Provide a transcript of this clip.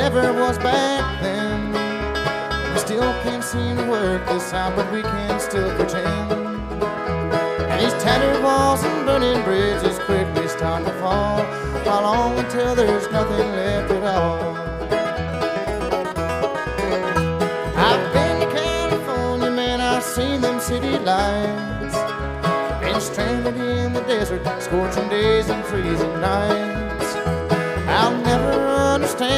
never was back then. We still can't seem to work this out, but we can still pretend. And these tattered walls and burning bridges quickly start to fall. How long until there's nothing left at all? I've been to California, man, I've seen them city lights. Been stranded in the desert, scorching days and freezing nights. I'll never understand